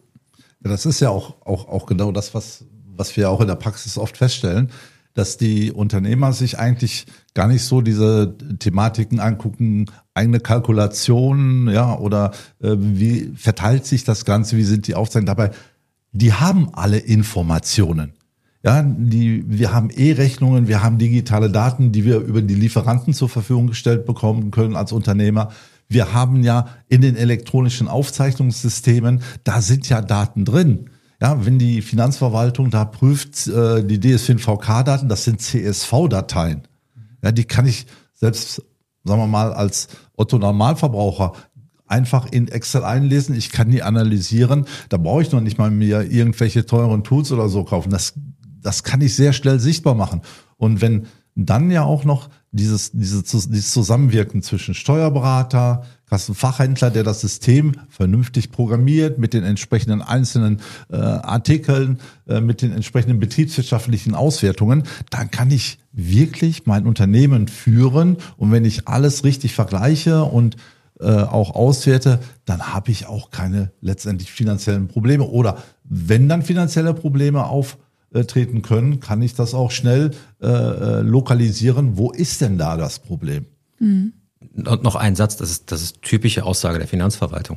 Ja, das ist ja auch genau das, was wir auch in der Praxis oft feststellen, dass die Unternehmer sich eigentlich gar nicht so diese Thematiken angucken, eigene Kalkulationen, ja, oder wie verteilt sich das Ganze, wie sind die Aufzeichnungen dabei. Die haben alle Informationen. Ja, wir haben E-Rechnungen, wir haben digitale Daten, die wir über die Lieferanten zur Verfügung gestellt bekommen können als Unternehmer. Wir haben ja in den elektronischen Aufzeichnungssystemen, da sind ja Daten drin. Ja, wenn die Finanzverwaltung da prüft, die DSFIN-VK-Daten, das sind CSV-Dateien. Ja, die kann ich selbst, sagen wir mal, als Otto-Normalverbraucher einfach in Excel einlesen. Ich kann die analysieren. Da brauche ich noch nicht mal mir irgendwelche teuren Tools oder so kaufen. Das kann ich sehr schnell sichtbar machen. Und wenn dann ja auch noch dieses Zusammenwirken zwischen Steuerberater, Kassenfachhändler, der das System vernünftig programmiert mit den entsprechenden einzelnen Artikeln, mit den entsprechenden betriebswirtschaftlichen Auswertungen, dann kann ich wirklich mein Unternehmen führen. Und wenn ich alles richtig vergleiche und auch auswerte, dann habe ich auch keine letztendlich finanziellen Probleme. Oder wenn dann finanzielle Probleme auftreten können, kann ich das auch schnell lokalisieren. Wo ist denn da das Problem? Und noch ein Satz, das ist typische Aussage der Finanzverwaltung.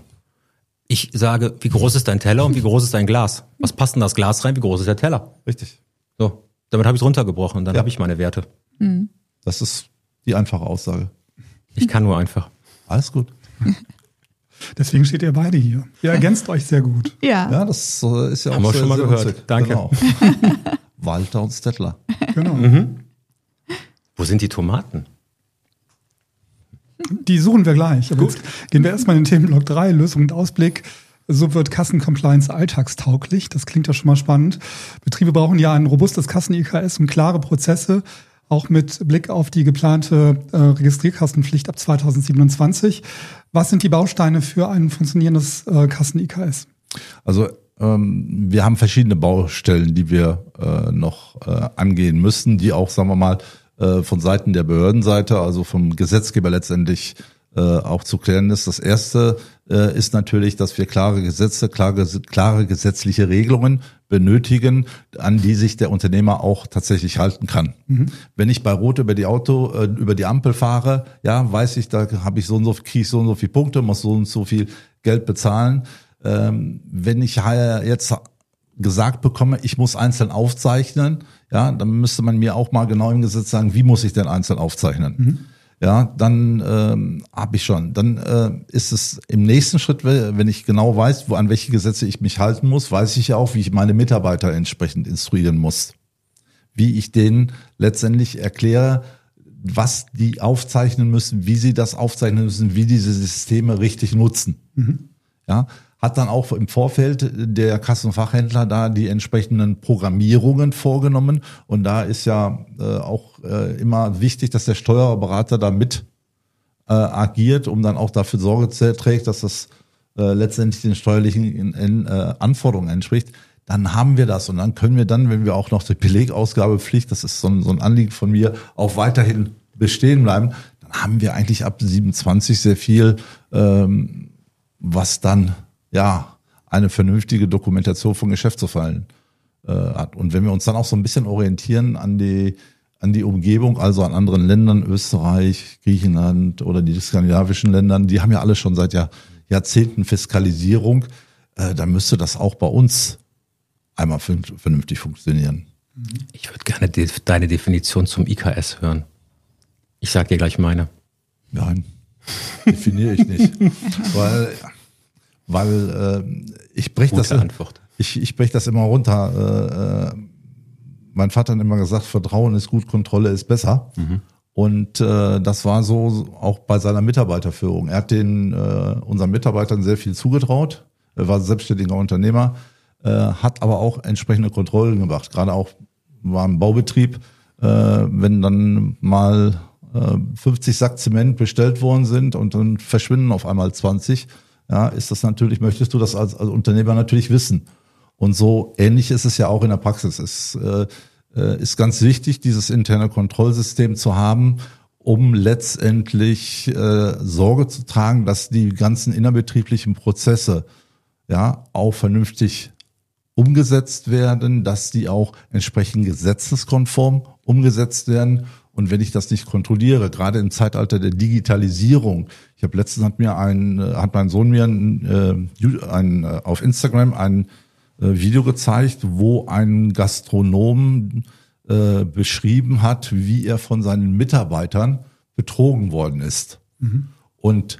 Ich sage, wie groß ist dein Teller und wie groß ist dein Glas? Was passt in das Glas rein, wie groß ist der Teller? Richtig. So, damit habe ich es runtergebrochen und dann habe ich meine Werte. Das ist die einfache Aussage. Ich kann nur einfach. Alles gut. Deswegen steht ihr beide hier. Ihr ergänzt euch sehr gut. Ja, das ist ja haben auch wir schon mal gehört. witzig. Danke. Genau. Walter und Stettler. Genau. Wo sind die Tomaten? Die suchen wir gleich. Aber jetzt gehen wir erstmal in den Themenblock 3, Lösung und Ausblick. So wird Kassencompliance alltagstauglich. Das klingt ja schon mal spannend. Betriebe brauchen ja ein robustes Kassen-IKS und klare Prozesse, auch mit Blick auf die geplante Registrierkassenpflicht ab 2027. Was sind die Bausteine für ein funktionierendes Kassen-IKS? Also wir haben verschiedene Baustellen, die wir noch angehen müssen, die auch, sagen wir mal, von Seiten der Behördenseite, also vom Gesetzgeber letztendlich auch zu klären ist. Das erste ist natürlich, dass wir klare Gesetze, klare gesetzliche Regelungen benötigen, an die sich der Unternehmer auch tatsächlich halten kann. Wenn ich bei Rot über die Ampel fahre, ja, weiß ich, da habe ich kriege ich so und so viele Punkte, muss so und so viel Geld bezahlen. Wenn ich jetzt gesagt bekomme, ich muss einzeln aufzeichnen, ja, dann müsste man mir auch mal genau im Gesetz sagen, wie muss ich denn einzeln aufzeichnen? Ja, dann habe ich schon. Dann ist es im nächsten Schritt, wenn ich genau weiß, an welche Gesetze ich mich halten muss, weiß ich ja auch, wie ich meine Mitarbeiter entsprechend instruieren muss. Wie ich denen letztendlich erkläre, was die aufzeichnen müssen, wie sie das aufzeichnen müssen, wie diese Systeme richtig nutzen. Ja, hat dann auch im Vorfeld der Kassenfachhändler da die entsprechenden Programmierungen vorgenommen. Und da ist ja auch immer wichtig, dass der Steuerberater da mit agiert, um dann auch dafür Sorge trägt, dass das letztendlich den steuerlichen Anforderungen entspricht. dann haben wir das und dann können wir dann, wenn wir auch noch die Belegausgabepflicht, das ist so ein Anliegen von mir, auch weiterhin bestehen bleiben, dann haben wir eigentlich ab 27 sehr viel, was dann ja eine vernünftige Dokumentation von Geschäftsfällen hat. Und wenn wir uns dann auch so ein bisschen orientieren an die Umgebung, also an anderen Ländern, Österreich, Griechenland oder die skandinavischen Ländern, die haben ja alle schon seit Jahrzehnten Fiskalisierung, dann müsste das auch bei uns einmal vernünftig funktionieren. Ich würde gerne deine Definition zum IKS hören. Ich sage dir gleich meine. Nein, definiere ich nicht. weil ich breche das. Antwort. Ich breche das immer runter. Mein Vater hat immer gesagt, Vertrauen ist gut, Kontrolle ist besser. Mhm. Und das war so auch bei seiner Mitarbeiterführung. Er hat unseren Mitarbeitern sehr viel zugetraut. Er war selbstständiger Unternehmer, hat aber auch entsprechende Kontrollen gemacht. Gerade auch war im Baubetrieb, wenn dann mal 50 Sack Zement bestellt worden sind und dann verschwinden auf einmal 20, ja, ist das natürlich, möchtest du das als Unternehmer natürlich wissen. Und so ähnlich ist es ja auch in der Praxis. Es ist ganz wichtig, dieses interne Kontrollsystem zu haben, um letztendlich Sorge zu tragen, dass die ganzen innerbetrieblichen Prozesse ja auch vernünftig umgesetzt werden, dass die auch entsprechend gesetzeskonform umgesetzt werden. Und wenn ich das nicht kontrolliere, gerade im Zeitalter der Digitalisierung, ich habe letztens hat mein Sohn mir auf Instagram ein Video gezeigt, wo ein Gastronom beschrieben hat, wie er von seinen Mitarbeitern betrogen worden ist. Mhm. Und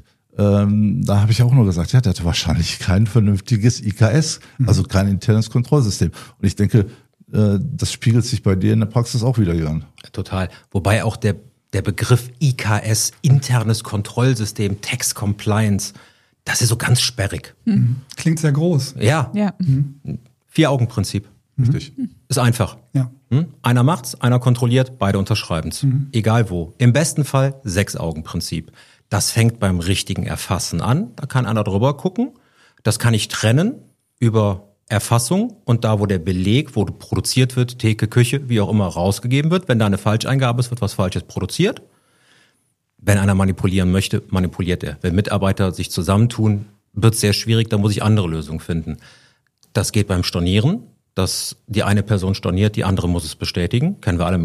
da habe ich auch nur gesagt, ja, der hatte wahrscheinlich kein vernünftiges IKS, also kein internes Kontrollsystem. Und ich denke, das spiegelt sich bei dir in der Praxis auch wieder an. Total. Wobei auch der Begriff IKS, internes Kontrollsystem, Tax Compliance, das ist so ganz sperrig. Mhm. Klingt sehr groß. Ja. Mhm. 4-Augen-Prinzip. Richtig. Ist einfach. Ja. Einer macht's, einer kontrolliert, beide unterschreiben's. Egal wo. Im besten Fall 6-Augen-Prinzip. Das fängt beim richtigen Erfassen an. Da kann einer drüber gucken. Das kann ich trennen über Erfassung und da, wo der Beleg, wo produziert wird, Theke, Küche, wie auch immer, rausgegeben wird. Wenn da eine Falscheingabe ist, wird was Falsches produziert. Wenn einer manipulieren möchte, manipuliert er. Wenn Mitarbeiter sich zusammentun, wird es sehr schwierig, da muss ich andere Lösungen finden. Das geht beim Stornieren, dass die eine Person storniert, die andere muss es bestätigen. Kennen wir alle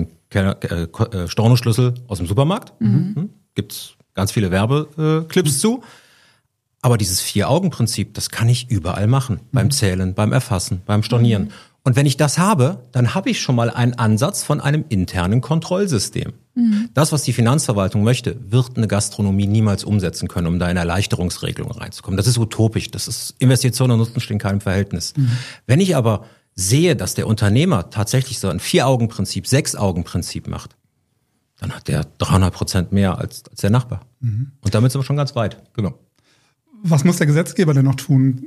im Stornoschlüssel aus dem Supermarkt. Gibt's ganz viele Werbeclips zu. Aber dieses 4-Augen-Prinzip, das kann ich überall machen. Beim Zählen, beim Erfassen, beim Stornieren. Und wenn ich das habe, dann habe ich schon mal einen Ansatz von einem internen Kontrollsystem. Das, was die Finanzverwaltung möchte, wird eine Gastronomie niemals umsetzen können, um da in Erleichterungsregelungen reinzukommen. Das ist utopisch. Das ist Investition und Nutzen stehen in keinem Verhältnis. Wenn ich aber sehe, dass der Unternehmer tatsächlich so ein 4-Augen-Prinzip, 6-Augen-Prinzip macht, dann hat der 300% mehr als der Nachbar. Und damit sind wir schon ganz weit. Genau. Was muss der Gesetzgeber denn noch tun?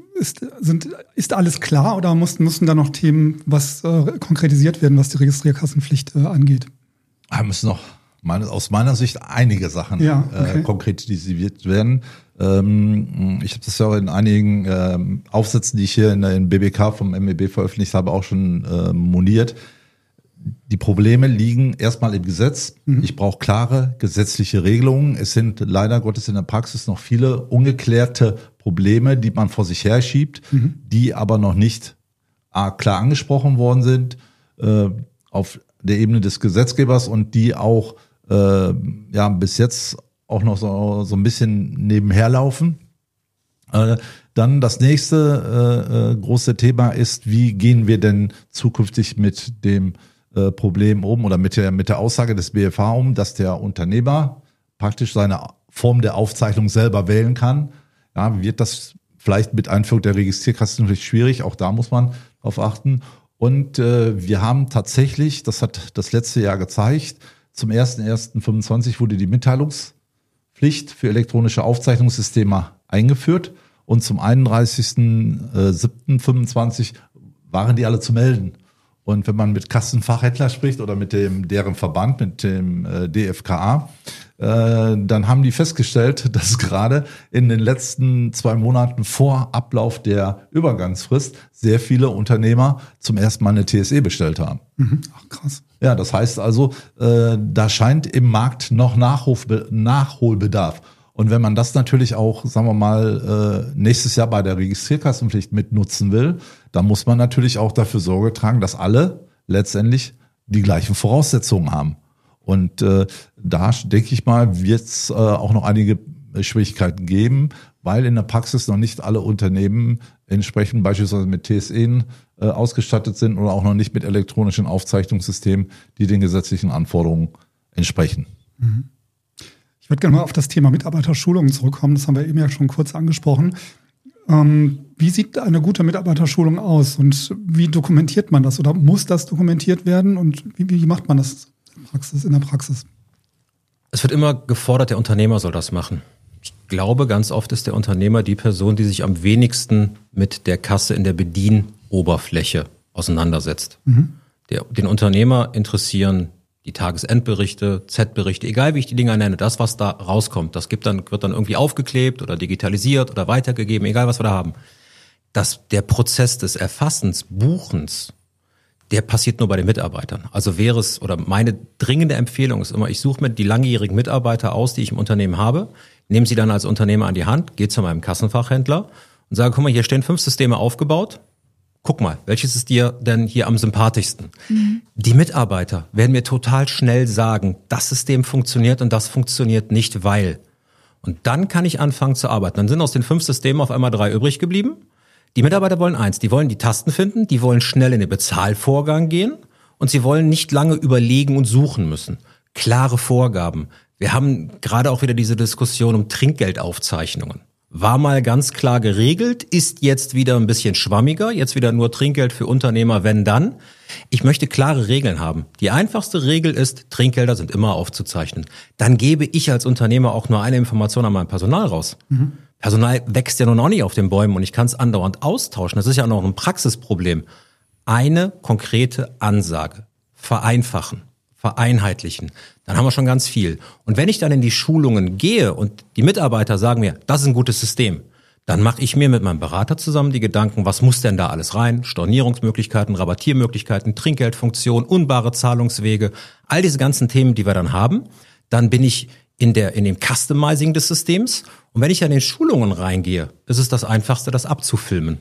Ist alles klar oder müssen da noch Themen konkretisiert werden, was die Registrierkassenpflicht angeht? Da müssen noch aus meiner Sicht einige Sachen konkretisiert werden. Ich habe das ja auch in einigen Aufsätzen, die ich hier in BBK vom MEB veröffentlicht habe, auch schon moniert. Die Probleme liegen erstmal im Gesetz. Ich brauche klare gesetzliche Regelungen. Es sind leider Gottes in der Praxis noch viele ungeklärte Probleme, die man vor sich her schiebt, die aber noch nicht klar angesprochen worden sind auf der Ebene des Gesetzgebers und die auch bis jetzt auch noch so ein bisschen nebenher laufen. Dann das nächste große Thema ist, wie gehen wir denn zukünftig mit dem Problem um oder mit der Aussage des BFH um, dass der Unternehmer praktisch seine Form der Aufzeichnung selber wählen kann. Ja, wird das vielleicht mit Einführung der Registrierkassenpflicht schwierig, auch da muss man drauf achten. Und wir haben tatsächlich, das hat das letzte Jahr gezeigt, zum 01.01.25 wurde die Mitteilungspflicht für elektronische Aufzeichnungssysteme eingeführt und zum 31.07.25 waren die alle zu melden. Und wenn man mit Kassenfachhändler spricht oder mit deren Verband, mit dem DFKA, dann haben die festgestellt, dass gerade in den letzten 2 Monaten vor Ablauf der Übergangsfrist sehr viele Unternehmer zum ersten Mal eine TSE bestellt haben. Ach, krass. Ja, das heißt also, da scheint im Markt noch Nachholbedarf. Und wenn man das natürlich auch, sagen wir mal, nächstes Jahr bei der Registrierkassenpflicht mitnutzen will, dann muss man natürlich auch dafür Sorge tragen, dass alle letztendlich die gleichen Voraussetzungen haben. Und da, denke ich mal, wird es auch noch einige Schwierigkeiten geben, weil in der Praxis noch nicht alle Unternehmen entsprechend beispielsweise mit TSE ausgestattet sind oder auch noch nicht mit elektronischen Aufzeichnungssystemen, die den gesetzlichen Anforderungen entsprechen. Ich würde gerne mal auf das Thema Mitarbeiterschulungen zurückkommen. Das haben wir eben ja schon kurz angesprochen. Wie sieht eine gute Mitarbeiterschulung aus und wie dokumentiert man das oder muss das dokumentiert werden und wie macht man das in der Praxis? Es wird immer gefordert, der Unternehmer soll das machen. Ich glaube, ganz oft ist der Unternehmer die Person, die sich am wenigsten mit der Kasse in der Bedienoberfläche auseinandersetzt. Den Unternehmer interessieren die Tagesendberichte, Z-Berichte, egal wie ich die Dinger nenne, das, was da rauskommt, das wird dann irgendwie aufgeklebt oder digitalisiert oder weitergegeben, egal was wir da haben. Der Prozess des Erfassens, Buchens, der passiert nur bei den Mitarbeitern. Also meine dringende Empfehlung ist immer, ich suche mir die langjährigen Mitarbeiter aus, die ich im Unternehmen habe, nehme sie dann als Unternehmer an die Hand, gehe zu meinem Kassenfachhändler und sage, guck mal, hier stehen 5 Systeme aufgebaut. Guck mal, welches ist dir denn hier am sympathischsten? Die Mitarbeiter werden mir total schnell sagen, das System funktioniert und das funktioniert nicht, weil. Und dann kann ich anfangen zu arbeiten. Dann sind aus den 5 Systemen auf einmal 3 übrig geblieben. Die Mitarbeiter wollen eins, die wollen die Tasten finden, die wollen schnell in den Bezahlvorgang gehen und sie wollen nicht lange überlegen und suchen müssen. Klare Vorgaben. Wir haben gerade auch wieder diese Diskussion um Trinkgeldaufzeichnungen. War mal ganz klar geregelt, ist jetzt wieder ein bisschen schwammiger, jetzt wieder nur Trinkgeld für Unternehmer, wenn dann. Ich möchte klare Regeln haben. Die einfachste Regel ist, Trinkgelder sind immer aufzuzeichnen. Dann gebe ich als Unternehmer auch nur eine Information an mein Personal raus. Personal wächst ja nun auch nicht auf den Bäumen und ich kann es andauernd austauschen. Das ist ja auch noch ein Praxisproblem. Eine konkrete Ansage. Vereinfachen. Vereinheitlichen, dann haben wir schon ganz viel. Und wenn ich dann in die Schulungen gehe und die Mitarbeiter sagen mir, das ist ein gutes System, dann mache ich mir mit meinem Berater zusammen die Gedanken, was muss denn da alles rein? Stornierungsmöglichkeiten, Rabattiermöglichkeiten, Trinkgeldfunktion, unbare Zahlungswege, all diese ganzen Themen, die wir dann haben. Dann bin ich in dem Customizing des Systems. Und wenn ich an den Schulungen reingehe, ist es das Einfachste, das abzufilmen.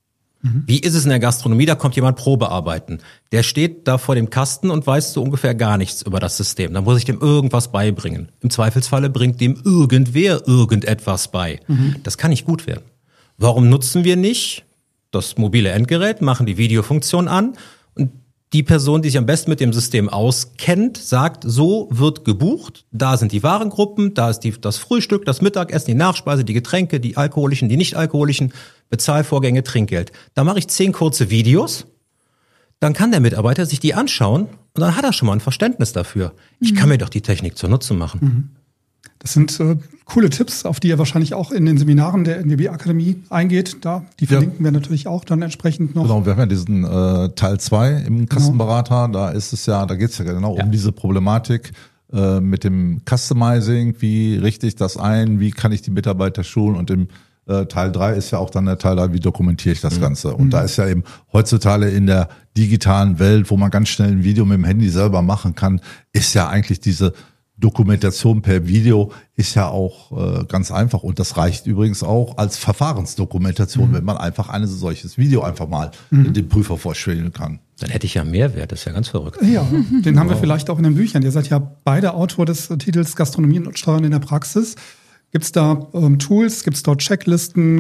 Wie ist es in der Gastronomie? Da kommt jemand Probe arbeiten. Der steht da vor dem Kasten und weiß so ungefähr gar nichts über das System. Da muss ich dem irgendwas beibringen. Im Zweifelsfalle bringt dem irgendwer irgendetwas bei. Das kann nicht gut werden. Warum nutzen wir nicht das mobile Endgerät, machen die Videofunktion an und die Person, die sich am besten mit dem System auskennt, sagt, so wird gebucht, da sind die Warengruppen, da ist das Frühstück, das Mittagessen, die Nachspeise, die Getränke, die alkoholischen, die nicht alkoholischen, Bezahlvorgänge, Trinkgeld. Da mache ich 10 kurze Videos, dann kann der Mitarbeiter sich die anschauen und dann hat er schon mal ein Verständnis dafür. Ich kann mir doch die Technik zunutze machen. Das sind coole Tipps, auf die ihr wahrscheinlich auch in den Seminaren der NWB Akademie eingeht. Die verlinken wir natürlich auch dann entsprechend noch. Genau, wir haben ja diesen Teil 2 im Kassenberater. Da geht es ja genau um diese Problematik mit dem Customizing. Wie richte ich das ein? Wie kann ich die Mitarbeiter schulen? Und im Teil 3 ist ja auch dann der Teil 3, wie dokumentiere ich das Ganze? Und da ist ja eben heutzutage in der digitalen Welt, wo man ganz schnell ein Video mit dem Handy selber machen kann, ist ja eigentlich diese Dokumentation per Video ist ja auch ganz einfach. Und das reicht übrigens auch als Verfahrensdokumentation, wenn man einfach ein solches Video einfach mal dem Prüfer vorstellen kann. Dann hätte ich ja Mehrwert, das ist ja ganz verrückt. Ja, den haben wir vielleicht auch in den Büchern. Ihr seid ja beide Autor des Titels Gastronomie und Steuern in der Praxis. Gibt's da Tools, gibt's dort Checklisten?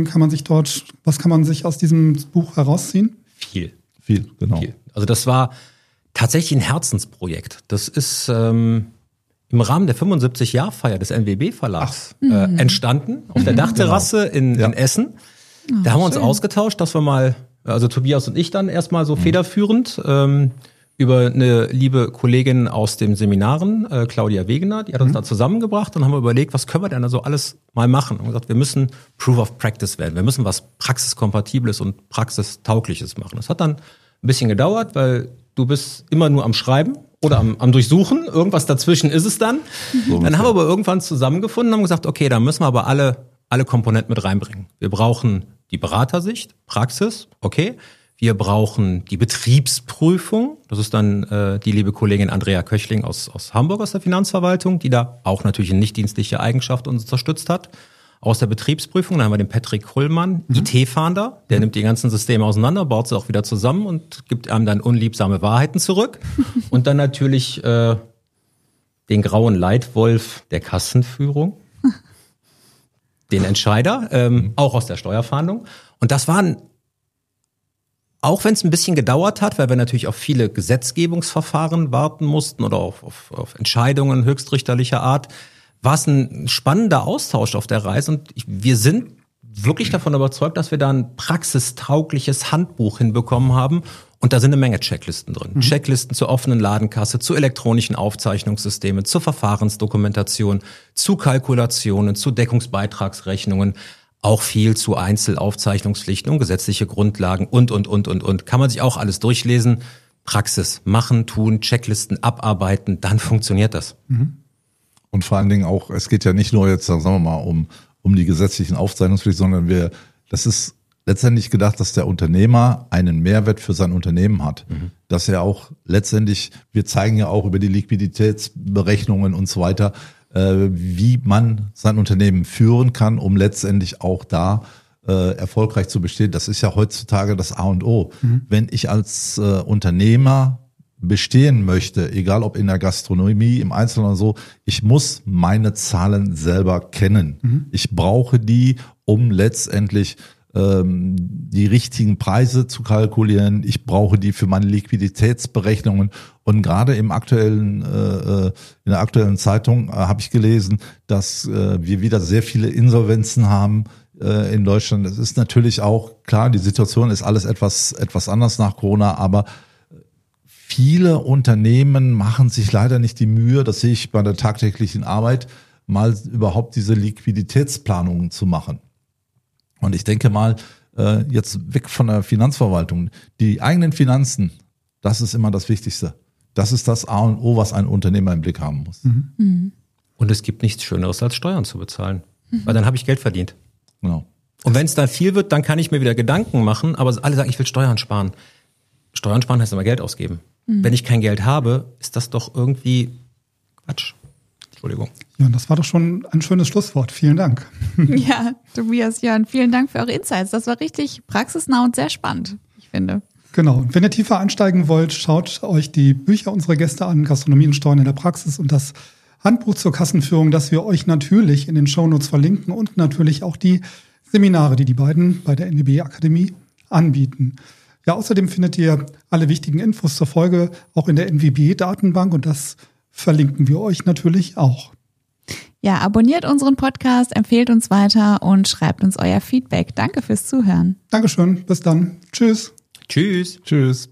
Was kann man sich aus diesem Buch herausziehen? Viel, genau. Viel. Also das war tatsächlich ein Herzensprojekt. Das ist im Rahmen der 75-Jahr-Feier des NWB-Verlags entstanden, auf der Dachterrasse in Essen. Da haben wir uns ausgetauscht, dass wir mal, also Tobias und ich dann erstmal so federführend, über eine liebe Kollegin aus den Seminaren, Claudia Wegener, die hat uns da zusammengebracht und haben wir überlegt, was können wir denn da so alles mal machen? Und gesagt, wir müssen Proof of Practice werden. Wir müssen was Praxiskompatibles und Praxistaugliches machen. Das hat dann ein bisschen gedauert, weil du bist immer nur am Schreiben oder am Durchsuchen, irgendwas dazwischen ist es dann. So dann haben wir aber irgendwann zusammengefunden und haben gesagt, okay, da müssen wir aber alle Komponenten mit reinbringen. Wir brauchen die Beratersicht, Praxis, okay. Wir brauchen die Betriebsprüfung. Das ist dann die liebe Kollegin Andrea Köchling aus Hamburg, aus der Finanzverwaltung, die da auch natürlich in nichtdienstlicher Eigenschaft uns unterstützt hat. Aus der Betriebsprüfung, dann haben wir den Patrick Kullmann, IT-Fahnder, der nimmt die ganzen Systeme auseinander, baut sie auch wieder zusammen und gibt einem dann unliebsame Wahrheiten zurück. Und dann natürlich den grauen Leitwolf der Kassenführung, den Entscheider, auch aus der Steuerfahndung. Und das waren, auch wenn es ein bisschen gedauert hat, weil wir natürlich auf viele Gesetzgebungsverfahren warten mussten oder auf Entscheidungen höchstrichterlicher Art, war es ein spannender Austausch auf der Reise und wir sind wirklich davon überzeugt, dass wir da ein praxistaugliches Handbuch hinbekommen haben und da sind eine Menge Checklisten drin. Checklisten zur offenen Ladenkasse, zu elektronischen Aufzeichnungssystemen, zur Verfahrensdokumentation, zu Kalkulationen, zu Deckungsbeitragsrechnungen, auch viel zu Einzelaufzeichnungspflichten und gesetzliche Grundlagen und. Kann man sich auch alles durchlesen. Praxis machen, tun, Checklisten abarbeiten, dann funktioniert das. Und vor allen Dingen auch, es geht ja nicht nur jetzt, sagen wir mal, um die gesetzlichen Aufzeichnungspflichten, sondern das ist letztendlich gedacht, dass der Unternehmer einen Mehrwert für sein Unternehmen hat. Dass er auch letztendlich, wir zeigen ja auch über die Liquiditätsberechnungen und so weiter, wie man sein Unternehmen führen kann, um letztendlich auch da erfolgreich zu bestehen. Das ist ja heutzutage das A und O. Wenn ich als Unternehmer bestehen möchte, egal ob in der Gastronomie, im Einzelnen oder so, ich muss meine Zahlen selber kennen. Ich brauche die, um letztendlich die richtigen Preise zu kalkulieren. Ich brauche die für meine Liquiditätsberechnungen. Und gerade in der aktuellen Zeitung habe ich gelesen, dass wir wieder sehr viele Insolvenzen haben in Deutschland. Es ist natürlich auch klar, die Situation ist alles etwas anders nach Corona, aber viele Unternehmen machen sich leider nicht die Mühe, das sehe ich bei der tagtäglichen Arbeit, mal überhaupt diese Liquiditätsplanungen zu machen. Und ich denke mal, jetzt weg von der Finanzverwaltung, die eigenen Finanzen, das ist immer das Wichtigste. Das ist das A und O, was ein Unternehmer im Blick haben muss. Und es gibt nichts Schöneres, als Steuern zu bezahlen, weil dann habe ich Geld verdient. Genau. Und wenn es dann viel wird, dann kann ich mir wieder Gedanken machen, aber alle sagen, ich will Steuern sparen. Steuern sparen heißt immer Geld ausgeben. Wenn ich kein Geld habe, ist das doch irgendwie Quatsch. Entschuldigung. Ja, und das war doch schon ein schönes Schlusswort. Vielen Dank. Ja, Tobias, Jörn, vielen Dank für eure Insights. Das war richtig praxisnah und sehr spannend, ich finde. Genau. Und wenn ihr tiefer einsteigen wollt, schaut euch die Bücher unserer Gäste an, Gastronomie und Steuern in der Praxis und das Handbuch zur Kassenführung, das wir euch natürlich in den Shownotes verlinken und natürlich auch die Seminare, die beiden bei der NWB Akademie anbieten. Ja, außerdem findet ihr alle wichtigen Infos zur Folge auch in der NWB-Datenbank und das verlinken wir euch natürlich auch. Ja, abonniert unseren Podcast, empfehlt uns weiter und schreibt uns euer Feedback. Danke fürs Zuhören. Dankeschön, bis dann. Tschüss. Tschüss. Tschüss.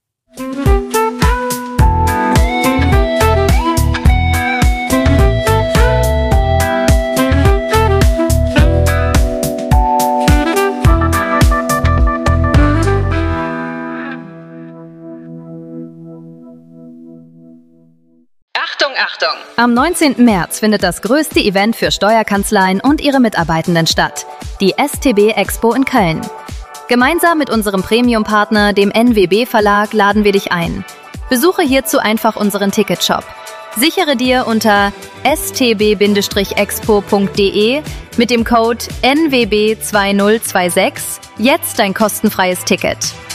Achtung! Am 19. März findet das größte Event für Steuerkanzleien und ihre Mitarbeitenden statt, die STB Expo in Köln. Gemeinsam mit unserem Premium-Partner, dem NWB Verlag, laden wir dich ein. Besuche hierzu einfach unseren Ticketshop. Sichere dir unter stb-expo.de mit dem Code NWB2026 jetzt dein kostenfreies Ticket.